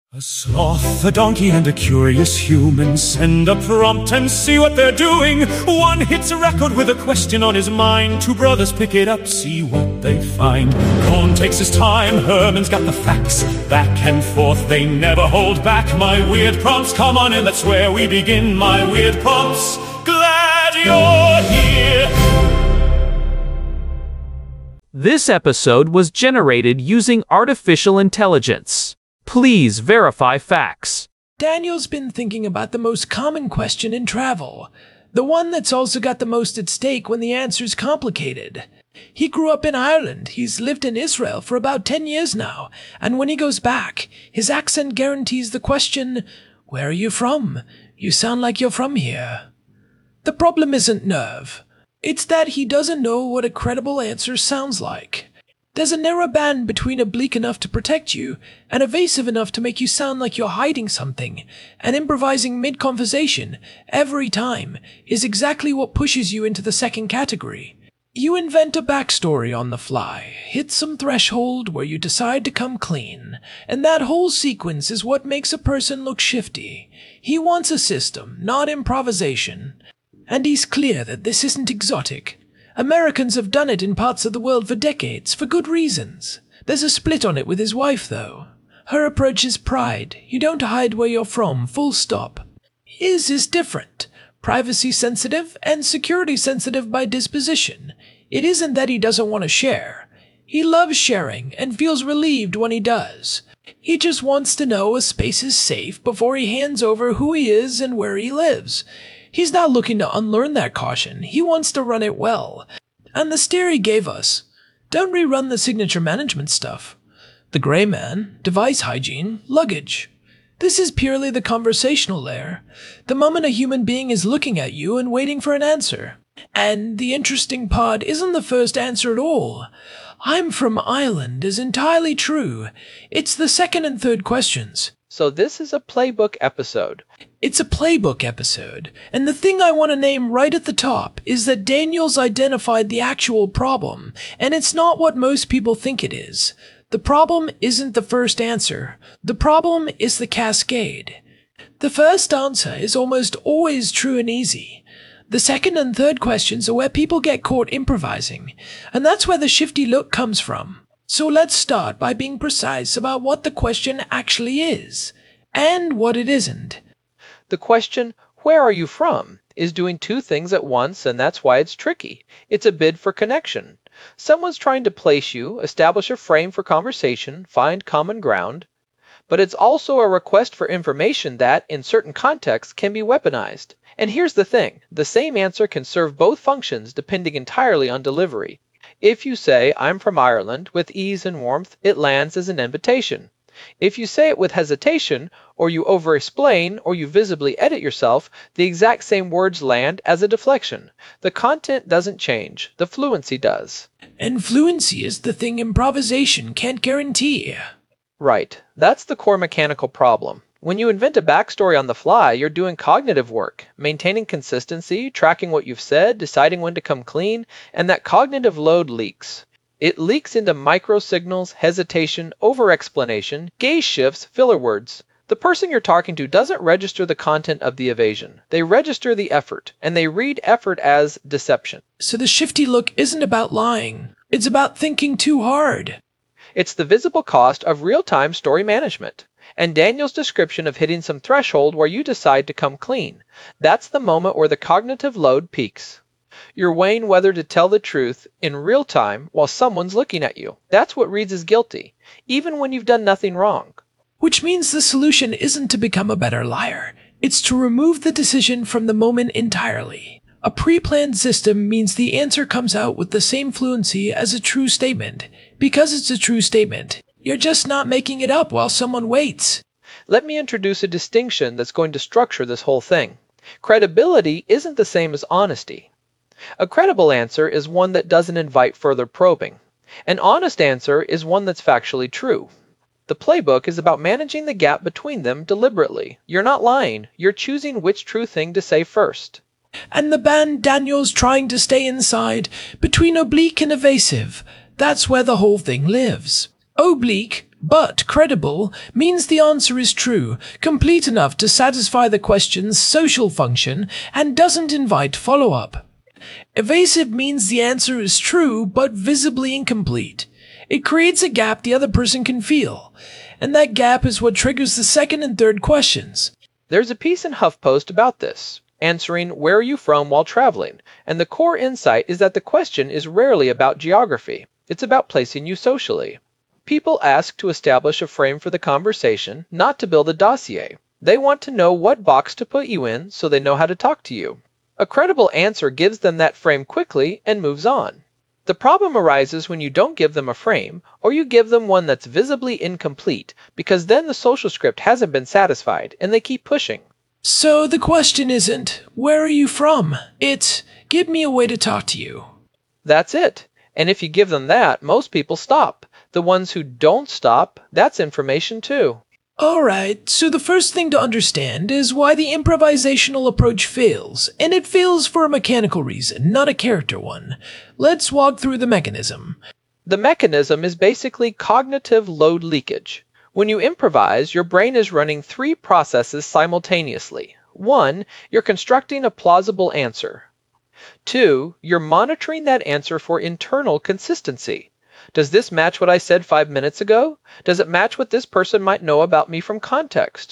A sloth, a donkey, and a curious human send a prompt and see what they're doing. One hits a record with a question on his mind. Two brothers pick it up, see what they find. Cohn takes his time, Herman's got the facts. Back and forth, they never hold back. My weird prompts, come on in, that's where we begin. My weird prompts, glad you're here. This episode was generated using artificial intelligence. Please verify facts. Daniel's been thinking about the most common question in travel. The one that's also got the most at stake when the answer's complicated. He grew up in Ireland. He's lived in Israel for about 10 years now. And when he goes back, his accent guarantees the question, "Where are you from? You sound like you're from here." The problem isn't nerve. It's that he doesn't know what a credible answer sounds like. There's a narrow band between oblique enough to protect you and evasive enough to make you sound like you're hiding something, and improvising mid-conversation every time is exactly what pushes you into the second category. You invent a backstory on the fly, hit some threshold where you decide to come clean, and that whole sequence is what makes a person look shifty. He wants a system, not improvisation. And he's clear that this isn't exotic. Americans have done it in parts of the world for decades, for good reasons. There's a split on it with his wife, though. Her approach is pride. You don't hide where you're from, full stop. His is different. Privacy sensitive and security sensitive by disposition. It isn't that he doesn't want to share. He loves sharing and feels relieved when he does. He just wants to know a space is safe before he hands over who he is and where he lives. He's not looking to unlearn that caution. He wants to run it well. And the steer he gave us. Don't rerun the signature management stuff. The gray man, device hygiene, luggage. This is purely the conversational layer. The moment a human being is looking at you and waiting for an answer. And the interesting part isn't the first answer at all. "I'm from Ireland" is entirely true. It's the second and third questions. So this is a playbook episode. It's a playbook episode, and the thing I want to name right at the top is that Daniel's identified the actual problem, and it's not what most people think it is. The problem isn't the first answer. The problem is the cascade. The first answer is almost always true and easy. The second and third questions are where people get caught improvising, and that's where the shifty look comes from. So let's start by being precise about what the question actually is, and what it isn't. The question, "Where are you from?" is doing two things at once, and that's why it's tricky. It's a bid for connection. Someone's trying to place you, establish a frame for conversation, find common ground. But it's also a request for information that, in certain contexts, can be weaponized. And here's the thing, the same answer can serve both functions depending entirely on delivery. If you say, "I'm from Ireland," with ease and warmth, it lands as an invitation. If you say it with hesitation, or you over-explain, or you visibly edit yourself, the exact same words land as a deflection. The content doesn't change, the fluency does. And fluency is the thing improvisation can't guarantee. Right, that's the core mechanical problem. When you invent a backstory on the fly, you're doing cognitive work, maintaining consistency, tracking what you've said, deciding when to come clean, and that cognitive load leaks. It leaks into micro-signals, hesitation, over-explanation, gaze shifts, filler words. The person you're talking to doesn't register the content of the evasion. They register the effort, and they read effort as deception. So the shifty look isn't about lying. It's about thinking too hard. It's the visible cost of real-time story management. And Daniel's description of hitting some threshold where you decide to come clean. That's the moment where the cognitive load peaks. You're weighing whether to tell the truth in real time while someone's looking at you. That's what reads as guilty, even when you've done nothing wrong. Which means the solution isn't to become a better liar. It's to remove the decision from the moment entirely. A pre-planned system means the answer comes out with the same fluency as a true statement. Because it's a true statement, you're just not making it up while someone waits. Let me introduce a distinction that's going to structure this whole thing. Credibility isn't the same as honesty. A credible answer is one that doesn't invite further probing. An honest answer is one that's factually true. The playbook is about managing the gap between them deliberately. You're not lying, you're choosing which true thing to say first. And the band Daniel's trying to stay inside, between oblique and evasive. That's where the whole thing lives. Oblique, But credible means the answer is true, complete enough to satisfy the question's social function, and doesn't invite follow-up. Evasive means the answer is true, but visibly incomplete. It creates a gap the other person can feel, and that gap is what triggers the second and third questions. There's a piece in HuffPost about this, answering "Where are you from?" while traveling, and the core insight is that the question is rarely about geography. It's about placing you socially. People ask to establish a frame for the conversation, not to build a dossier. They want to know what box to put you in so they know how to talk to you. A credible answer gives them that frame quickly and moves on. The problem arises when you don't give them a frame, or you give them one that's visibly incomplete, because then the social script hasn't been satisfied, and they keep pushing. So the question isn't, "Where are you from?" It's, "Give me a way to talk to you." That's it. And if you give them that, most people stop. The ones who don't stop, that's information too. Alright, so the first thing to understand is why the improvisational approach fails, and it fails for a mechanical reason, not a character one. Let's walk through the mechanism. The mechanism is basically cognitive load leakage. When you improvise, your brain is running three processes simultaneously. 1, you're constructing a plausible answer. 2, you're monitoring that answer for internal consistency. Does this match what I said 5 minutes ago? Does it match what this person might know about me from context?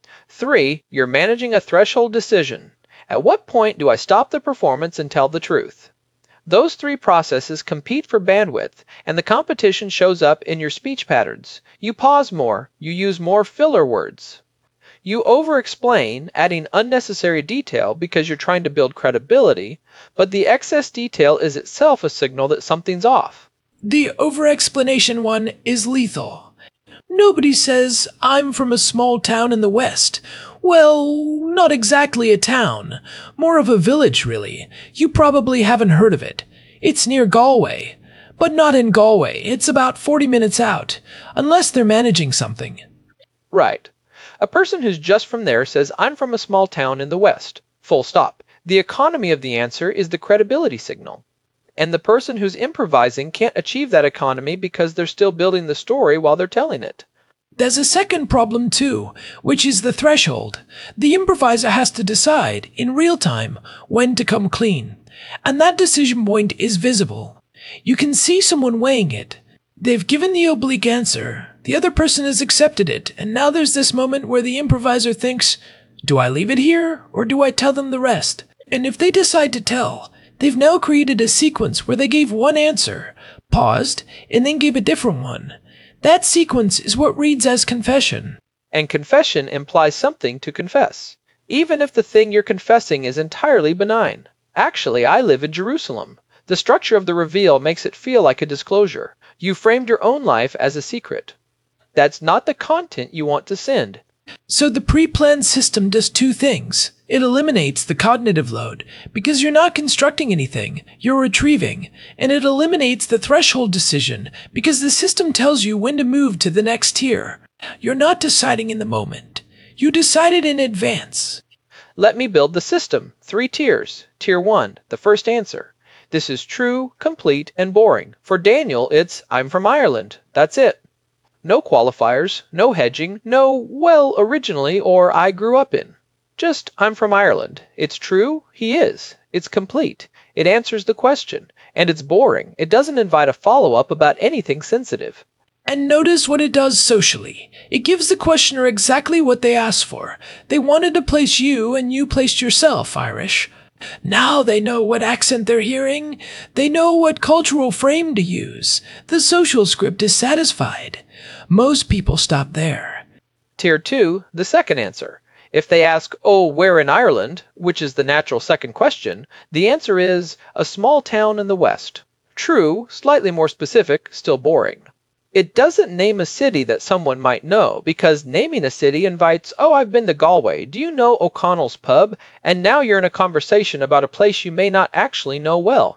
3, you're managing a threshold decision. At what point do I stop the performance and tell the truth? Those three processes compete for bandwidth, and the competition shows up in your speech patterns. You pause more, you use more filler words. You over-explain, adding unnecessary detail because you're trying to build credibility, but the excess detail is itself a signal that something's off. The over-explanation one is lethal. Nobody says, "I'm from a small town in the West." Well, not exactly a town. More of a village, really. You probably haven't heard of it. It's near Galway. But not in Galway. It's about 40 minutes out. Unless they're managing something. Right. A person who's just from there says, "I'm from a small town in the West." Full stop. The economy of the answer is the credibility signal. And the person who's improvising can't achieve that economy because they're still building the story while they're telling it. There's a second problem too, which is the threshold. The improviser has to decide, in real time, when to come clean. And that decision point is visible. You can see someone weighing it. They've given the oblique answer, the other person has accepted it, and now there's this moment where the improviser thinks, "Do I leave it here, or do I tell them the rest?" And if they decide to tell, they've now created a sequence where they gave one answer, paused, and then gave a different one. That sequence is what reads as confession. And confession implies something to confess, even if the thing you're confessing is entirely benign. Actually, I live in Jerusalem. The structure of the reveal makes it feel like a disclosure. You framed your own life as a secret. That's not the content you want to send. So the pre-planned system does two things. It eliminates the cognitive load, because you're not constructing anything, you're retrieving. And it eliminates the threshold decision, because the system tells you when to move to the next tier. You're not deciding in the moment. You decided in advance. Let me build the system. 3 tiers. Tier 1, the first answer. This is true, complete, and boring. For Daniel, it's, "I'm from Ireland." That's it. No qualifiers, no hedging, no, "well, originally," or "I grew up in." Just, "I'm from Ireland." It's true, he is. It's complete. It answers the question. And it's boring. It doesn't invite a follow-up about anything sensitive. And notice what it does socially. It gives the questioner exactly what they asked for. They wanted to place you, and you placed yourself, Irish. Now they know what accent they're hearing. They know what cultural frame to use. The social script is satisfied. Most people stop there. Tier 2, the second answer. If they ask, "Oh, where in Ireland?" which is the natural second question, the answer is, "A small town in the West." True, slightly more specific, still boring. It doesn't name a city that someone might know, because naming a city invites, "Oh, I've been to Galway. Do you know O'Connell's pub?" And now you're in a conversation about a place you may not actually know well.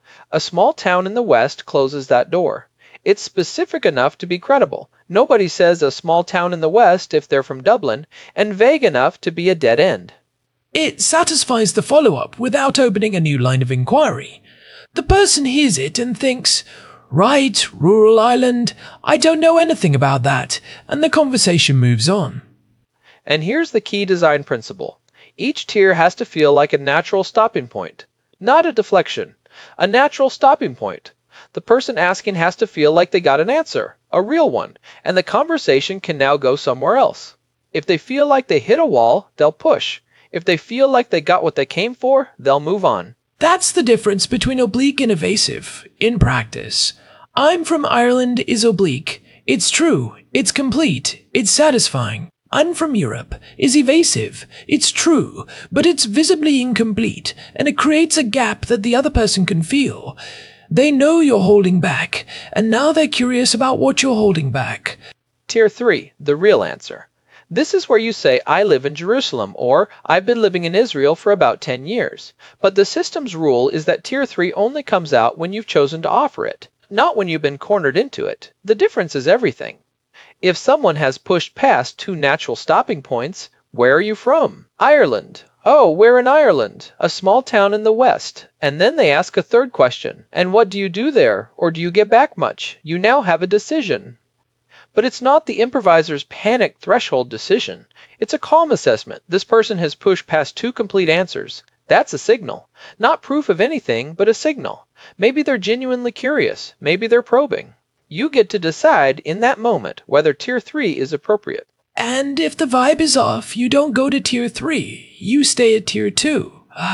A small town in the West closes that door. It's specific enough to be credible. Nobody says a small town in the West if they're from Dublin, and vague enough to be a dead end. It satisfies the follow-up without opening a new line of inquiry. The person hears it and thinks, Right, rural Ireland. I don't know anything about that, and the conversation moves on. And here's the key design principle. Each tier has to feel like a natural stopping point, not a deflection, a natural stopping point. The person asking has to feel like they got an answer, a real one, and the conversation can now go somewhere else. If they feel like they hit a wall, they'll push. If they feel like they got what they came for, they'll move on. That's the difference between oblique and evasive, in practice. I'm from Ireland is oblique. It's true, it's complete, it's satisfying. I'm from Europe is evasive. It's true, but it's visibly incomplete, and it creates a gap that the other person can feel. They know you're holding back, and now they're curious about what you're holding back. Tier 3, the real answer. This is where you say, I live in Jerusalem, or I've been living in Israel for about 10 years. But the system's rule is that Tier 3 only comes out when you've chosen to offer it, not when you've been cornered into it. The difference is everything. If someone has pushed past 2 natural stopping points, where are you from? Ireland. Oh, we're in Ireland, a small town in the west. And then they ask a third question. And what do you do there? Or do you get back much? You now have a decision. But it's not the improviser's panic threshold decision. It's a calm assessment. This person has pushed past 2 complete answers. That's a signal. Not proof of anything, but a signal. Maybe they're genuinely curious. Maybe they're probing. You get to decide in that moment whether Tier 3 is appropriate. And if the vibe is off, you don't go to Tier 3. You stay at Tier 2.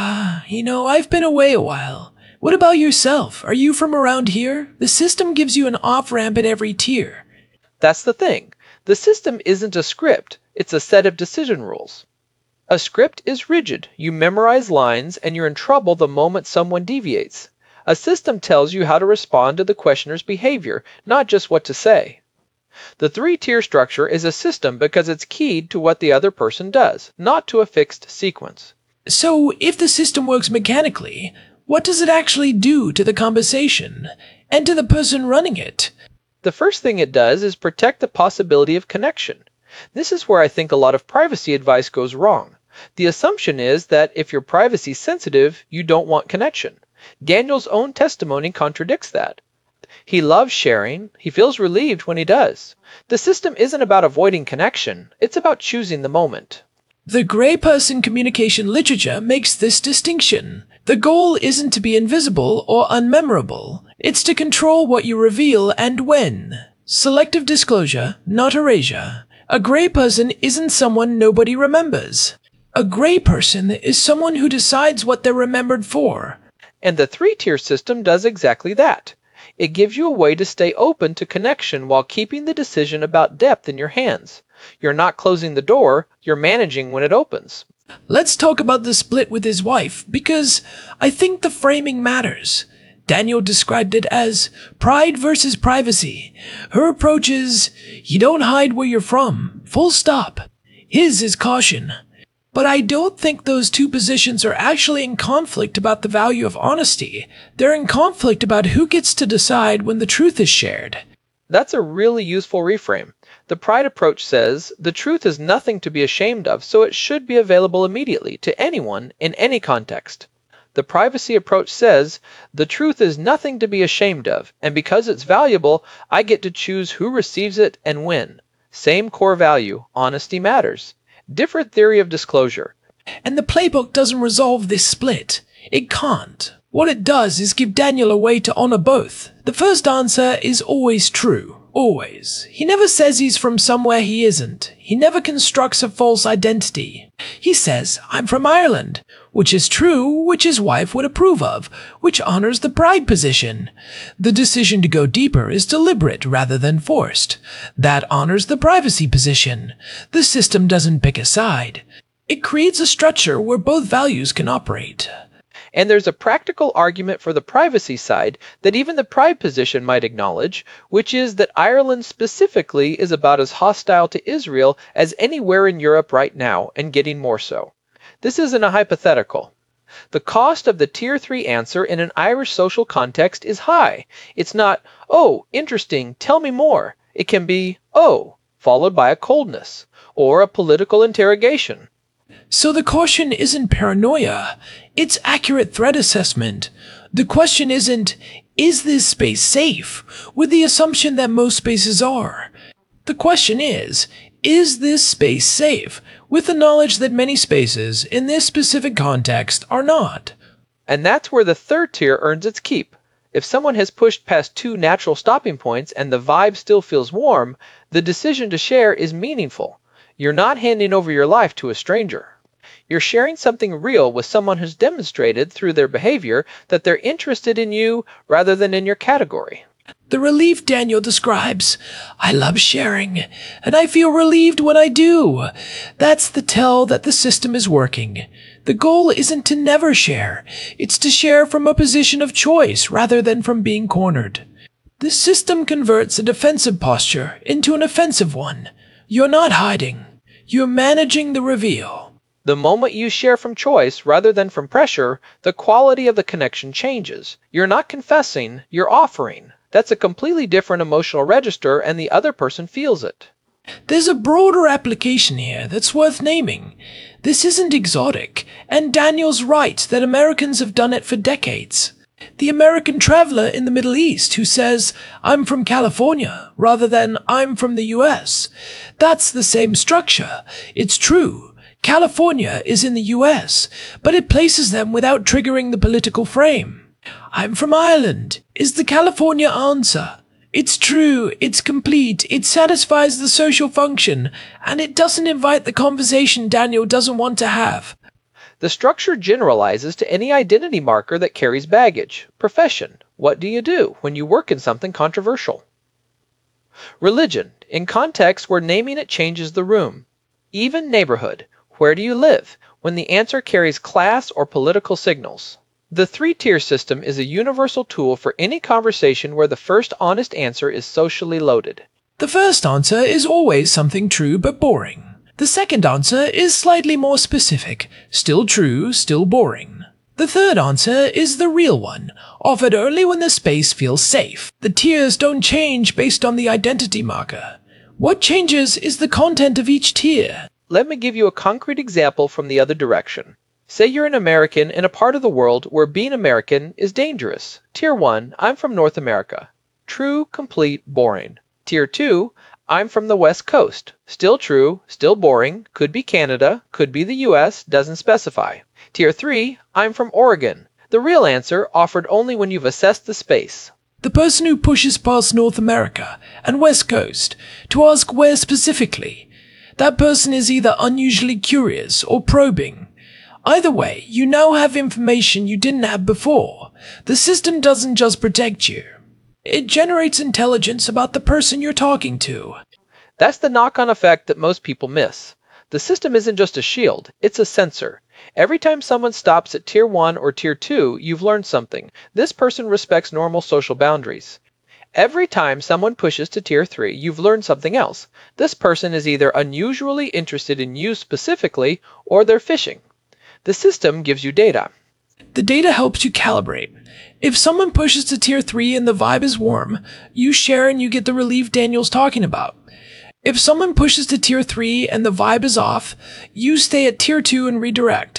I've been away a while. What about yourself? Are you from around here? The system gives you an off-ramp at every tier. That's the thing. The system isn't a script. It's a set of decision rules. A script is rigid. You memorize lines and you're in trouble the moment someone deviates. A system tells you how to respond to the questioner's behavior, not just what to say. The 3-tier structure is a system because it's keyed to what the other person does, not to a fixed sequence. So, if the system works mechanically, what does it actually do to the conversation, and to the person running it? The first thing it does is protect the possibility of connection. This is where I think a lot of privacy advice goes wrong. The assumption is that if you're privacy sensitive, you don't want connection. Daniel's own testimony contradicts that. He loves sharing. He feels relieved when he does. The system isn't about avoiding connection. It's about choosing the moment. The gray person communication literature makes this distinction. The goal isn't to be invisible or unmemorable. It's to control what you reveal and when. Selective disclosure, not erasure. A gray person isn't someone nobody remembers. A gray person is someone who decides what they're remembered for. And the 3-tier system does exactly that. It gives you a way to stay open to connection while keeping the decision about depth in your hands. You're not closing the door, you're managing when it opens. Let's talk about the split with his wife, because I think the framing matters. Daniel described it as pride versus privacy. Her approach is, you don't hide where you're from, full stop. His is caution. But I don't think those 2 positions are actually in conflict about the value of honesty. They're in conflict about who gets to decide when the truth is shared. That's a really useful reframe. The pride approach says, the truth is nothing to be ashamed of, so it should be available immediately to anyone in any context. The privacy approach says, the truth is nothing to be ashamed of, and because it's valuable, I get to choose who receives it and when. Same core value, honesty matters. Different theory of disclosure. And the playbook doesn't resolve this split. It can't. What it does is give Daniel a way to honor both. The first answer is always true. Always. He never says he's from somewhere he isn't. He never constructs a false identity. He says, I'm from Ireland, which is true, which his wife would approve of, which honors the pride position. The decision to go deeper is deliberate rather than forced. That honors the privacy position. The system doesn't pick a side. It creates a structure where both values can operate. And there's a practical argument for the privacy side that even the pride position might acknowledge, which is that Ireland specifically is about as hostile to Israel as anywhere in Europe right now, and getting more so. This isn't a hypothetical. The cost of the Tier 3 answer in an Irish social context is high. It's not, oh, interesting, tell me more. It can be, oh, followed by a coldness, or a political interrogation. So the caution isn't paranoia, it's accurate threat assessment. The question isn't, Is this space safe? With the assumption that most spaces are. The question is this space safe? With the knowledge that many spaces, in this specific context, are not. And that's where the third tier earns its keep. If someone has pushed past 2 natural stopping points and the vibe still feels warm, the decision to share is meaningful. You're not handing over your life to a stranger. You're sharing something real with someone who's demonstrated through their behavior that they're interested in you rather than in your category. The relief Daniel describes. I love sharing, and I feel relieved when I do. That's the tell that the system is working. The goal isn't to never share. It's to share from a position of choice rather than from being cornered. The system converts a defensive posture into an offensive one. You're not hiding. You're managing the reveal. The moment you share from choice rather than from pressure, the quality of the connection changes. You're not confessing, you're offering. That's a completely different emotional register, and the other person feels it. There's a broader application here that's worth naming. This isn't exotic, and Daniel's right that Americans have done it for decades. The American traveler in the Middle East who says, I'm from California, rather than I'm from the US. That's the same structure. It's true. California is in the US, but it places them without triggering the political frame. I'm from Ireland is the California answer. It's true, it's complete, it satisfies the social function, and it doesn't invite the conversation Daniel doesn't want to have. The structure generalizes to any identity marker that carries baggage. Profession. What do you do when you work in something controversial? Religion. In contexts where naming it changes the room. Even neighborhood. Where do you live? When the answer carries class or political signals. The 3-tier system is a universal tool for any conversation where the first honest answer is socially loaded. The first answer is always something true but boring. The second answer is slightly more specific, still true, still boring. The third answer is the real one, offered only when the space feels safe. The tiers don't change based on the identity marker. What changes is the content of each tier. Let me give you a concrete example from the other direction. Say you're an American in a part of the world where being American is dangerous. Tier 1, I'm from North America. True, complete, boring. Tier 2, I'm from the West Coast. Still true, still boring, could be Canada, could be the US, doesn't specify. Tier 3, I'm from Oregon. The real answer offered only when you've assessed the space. The person who pushes past North America and West Coast to ask where specifically, that person is either unusually curious or probing. Either way, you now have information you didn't have before. The system doesn't just protect you. It generates intelligence about the person you're talking to. That's the knock-on effect that most people miss. The system isn't just a shield, it's a sensor. Every time someone stops at Tier 1 or Tier 2, you've learned something. This person respects normal social boundaries. Every time someone pushes to Tier 3, you've learned something else. This person is either unusually interested in you specifically, or they're fishing. The system gives you data. The data helps you calibrate. If someone pushes to Tier 3 and the vibe is warm, you share and you get the relief Daniel's talking about. If someone pushes to Tier 3 and the vibe is off, you stay at Tier 2 and redirect.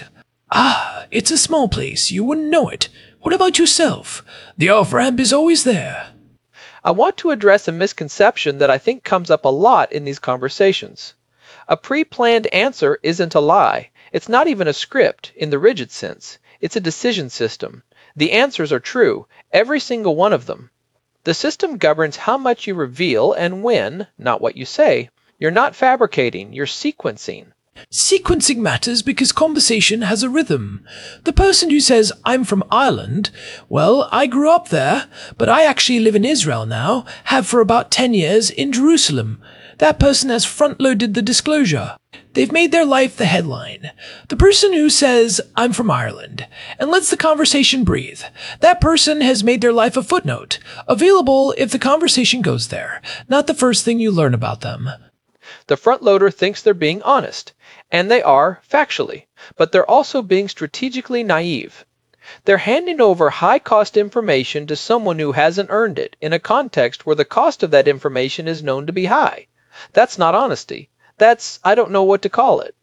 Ah, it's a small place, you wouldn't know it. What about yourself? The off-ramp is always there. I want to address a misconception that I think comes up a lot in these conversations. A pre-planned answer isn't a lie. It's not even a script in the rigid sense. It's a decision system. The answers are true, every single one of them. The system governs how much you reveal and when, not what you say. You're not fabricating, you're sequencing. Sequencing matters because conversation has a rhythm. The person who says, I'm from Ireland, well, I grew up there, but I actually live in Israel now, have for about 10 years in Jerusalem. That person has front-loaded the disclosure. They've made their life the headline. The person who says, I'm from Ireland, and lets the conversation breathe, that person has made their life a footnote, available if the conversation goes there, not the first thing you learn about them. The front loader thinks they're being honest, and they are, factually, but they're also being strategically naive. They're handing over high-cost information to someone who hasn't earned it in a context where the cost of that information is known to be high. That's not honesty. That's, I don't know what to call it.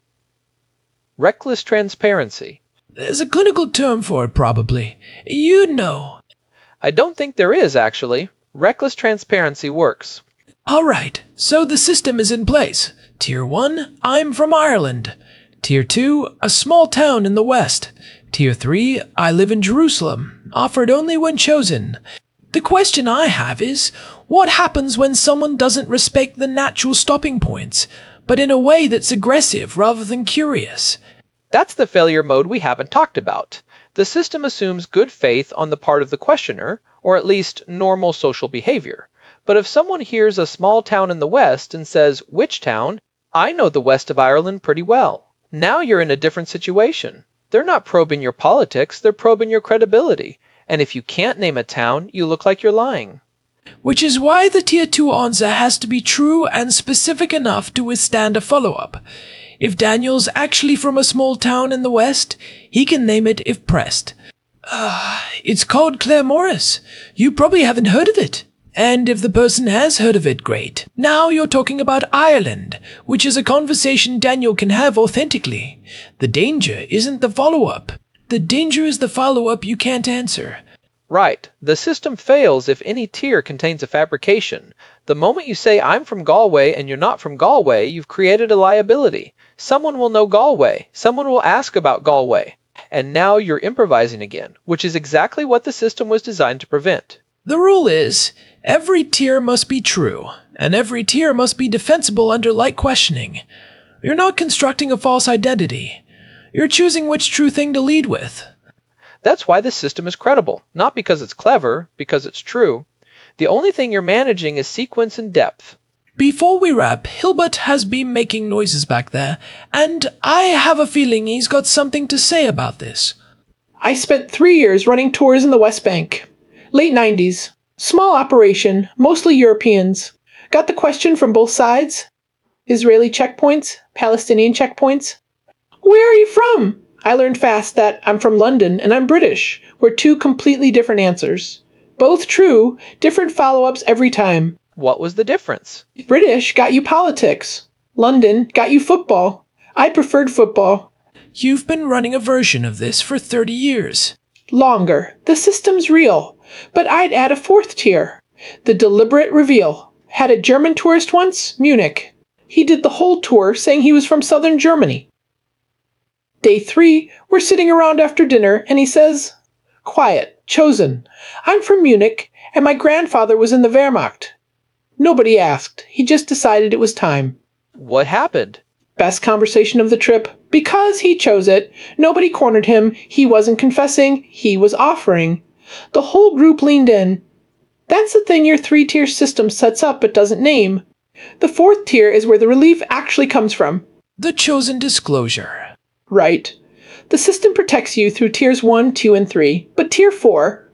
Reckless transparency. There's a clinical term for it, probably. You'd know. I don't think there is, actually. Reckless transparency works. All right, so the system is in place. Tier 1, I'm from Ireland. Tier 2, a small town in the west. Tier 3, I live in Jerusalem, offered only when chosen. The question I have is, what happens when someone doesn't respect the natural stopping points, but in a way that's aggressive rather than curious? That's the failure mode we haven't talked about. The system assumes good faith on the part of the questioner, or at least normal social behavior. But if someone hears a small town in the west and says, "Which town? I know the west of Ireland pretty well." Now you're in a different situation. They're not probing your politics, they're probing your credibility. And if you can't name a town, you look like you're lying. Which is why the Tier 2 answer has to be true and specific enough to withstand a follow-up. If Daniel's actually from a small town in the west, he can name it if pressed. It's called Claremorris. You probably haven't heard of it. And if the person has heard of it, great. Now you're talking about Ireland, which is a conversation Daniel can have authentically. The danger isn't the follow-up. The danger is the follow-up you can't answer. Right. The system fails if any tier contains a fabrication. The moment you say, "I'm from Galway," and you're not from Galway, you've created a liability. Someone will know Galway. Someone will ask about Galway. And now you're improvising again, which is exactly what the system was designed to prevent. The rule is, every tier must be true, and every tier must be defensible under light questioning. You're not constructing a false identity. You're choosing which true thing to lead with. That's why this system is credible, not because it's clever, because it's true. The only thing you're managing is sequence and depth. Before we wrap, Hilbert has been making noises back there, and I have a feeling he's got something to say about this. I spent 3 years running tours in the West Bank. Late 90s. Small operation, mostly Europeans. Got the question from both sides. Israeli checkpoints, Palestinian checkpoints. Where are you from? I learned fast that I'm from London and I'm British, were 2 completely different answers. Both true, different follow-ups every time. What was the difference? British got you politics. London got you football. I preferred football. You've been running a version of this for 30 years. Longer. The system's real. But I'd add a 4th tier. The deliberate reveal. Had a German tourist once, Munich. He did the whole tour saying he was from southern Germany. Day 3, we're sitting around after dinner, and he says, quiet, chosen. I'm from Munich, and my grandfather was in the Wehrmacht. Nobody asked. He just decided it was time. What happened? Best conversation of the trip. Because he chose it. Nobody cornered him. He wasn't confessing. He was offering. The whole group leaned in. That's the thing your 3-tier system sets up but doesn't name. The 4th tier is where the relief actually comes from. The chosen disclosure. Right. The system protects you through tiers 1, 2, and 3, but tier 4...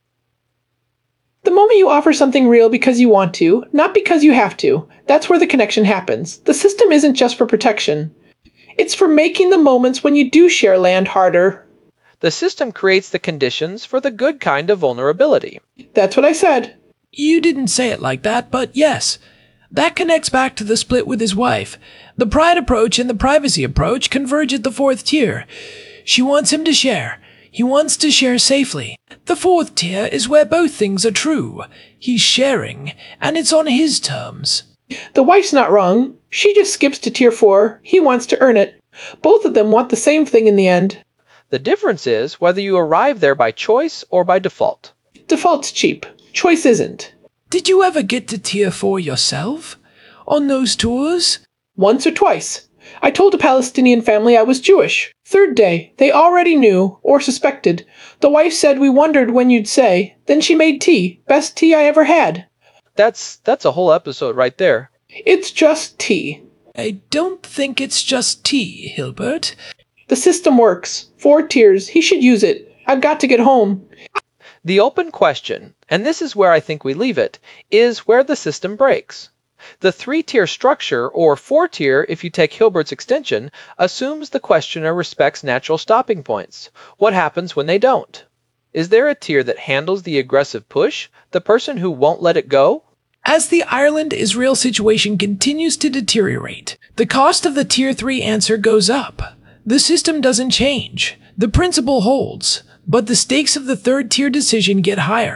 The moment you offer something real because you want to, not because you have to, that's where the connection happens. The system isn't just for protection. It's for making the moments when you do share land harder. The system creates the conditions for the good kind of vulnerability. That's what I said. You didn't say it like that, but yes. That connects back to the split with his wife. The pride approach and the privacy approach converge at the 4th tier. She wants him to share. He wants to share safely. The 4th tier is where both things are true. He's sharing, and it's on his terms. The wife's not wrong. She just skips to tier 4. He wants to earn it. Both of them want the same thing in the end. The difference is whether you arrive there by choice or by default. Default's cheap. Choice isn't. Did you ever get to tier 4 yourself? On those tours? Once or twice. I told a Palestinian family I was Jewish. 3rd day. They already knew, or suspected. The wife said we wondered when you'd say. Then she made tea. Best tea I ever had. That's a whole episode right there. It's just tea. I don't think it's just tea, Hilbert. The system works. 4 tiers. He should use it. I've got to get home. The open question, and this is where I think we leave it, is where the system breaks. The 3-tier structure, or 4-tier if you take Hilbert's extension, assumes the questioner respects natural stopping points. What happens when they don't? Is there a tier that handles the aggressive push, the person who won't let it go? As the Ireland-Israel situation continues to deteriorate, the cost of the tier 3 answer goes up. The system doesn't change. The principle holds, but the stakes of the 3rd tier decision get higher.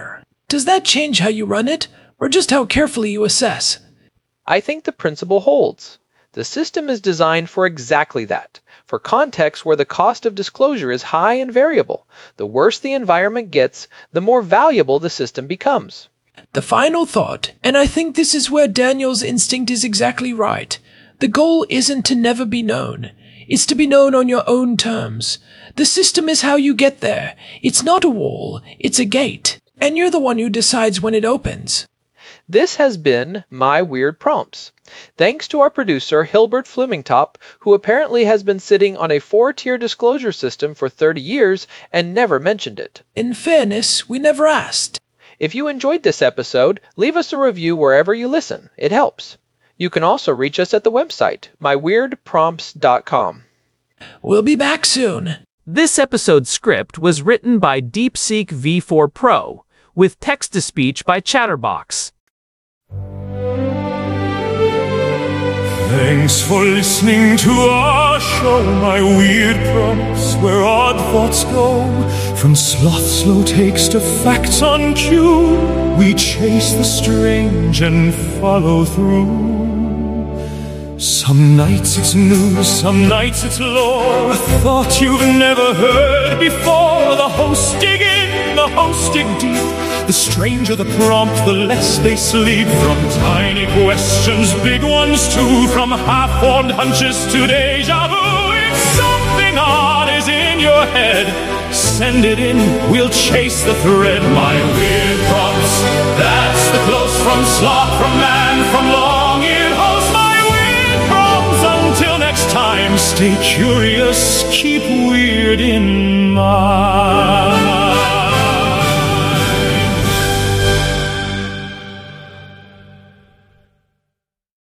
Does that change how you run it, or just how carefully you assess? I think the principle holds. The system is designed for exactly that, for contexts where the cost of disclosure is high and variable. The worse the environment gets, the more valuable the system becomes. The final thought, and I think this is where Daniel's instinct is exactly right. The goal isn't to never be known. It's to be known on your own terms. The system is how you get there. It's not a wall, it's a gate. And you're the one who decides when it opens. This has been My Weird Prompts. Thanks to our producer, Hilbert Flumingtop, who apparently has been sitting on a 4-tier disclosure system for 30 years and never mentioned it. In fairness, we never asked. If you enjoyed this episode, leave us a review wherever you listen. It helps. You can also reach us at the website, myweirdprompts.com. We'll be back soon. This episode's script was written by DeepSeek V4 Pro, with text-to-speech by Chatterbox. Thanks for listening to our show, My Weird Prompts, where odd thoughts go. From sloth slow takes to facts on cue, we chase the strange and follow through. Some nights it's news, some nights it's lore, a thought you've never heard before. The hosts dig in, the hosts dig deep. The stranger the prompt, the less they sleep. From tiny questions, big ones too. From half-formed hunches to deja vu. If something odd is in your head, send it in, we'll chase the thread. My Weird Prompts, that's the close from sloth, from man, from long-eared host. My Weird Prompts, until next time, stay curious, keep weird in mind.